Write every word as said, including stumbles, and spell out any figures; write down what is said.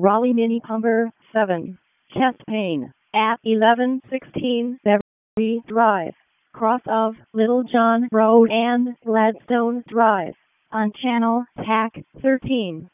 Raleigh Mini Pumper seven. Chest pain at eleven sixteen Beverly Drive, cross of Little John Road and Gladstone Drive, on Channel T A C thirteen.